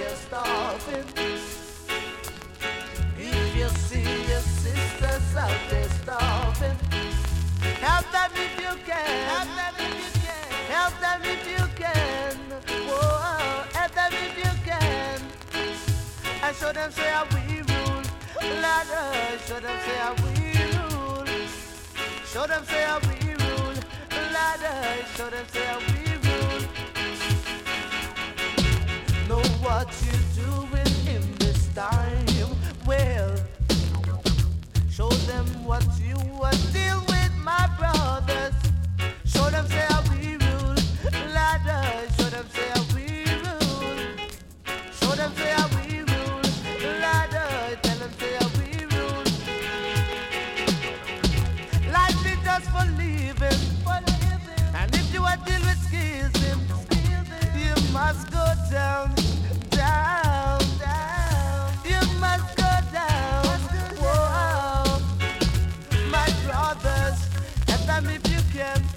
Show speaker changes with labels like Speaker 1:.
Speaker 1: there starving, if you see your sisters out there starving, help them if you can. Help them if you can. Help them if you can. Whoa, help them if you can. And show them say how we rule. Ladder, show them say how we rule. Show them say how we rule. Ladder, show them say how we rule. Know what you doing in this time. Well, show them what you are deal with, my brothers. Show them say how we rule. Ladder, show them say how we rule. Show them say how we rule. Ladder, tell them say how we rule. Life is just for living. And if you are deal with schism, you must go down, down, down. You must go down. Whoa, my brothers, help them if you can.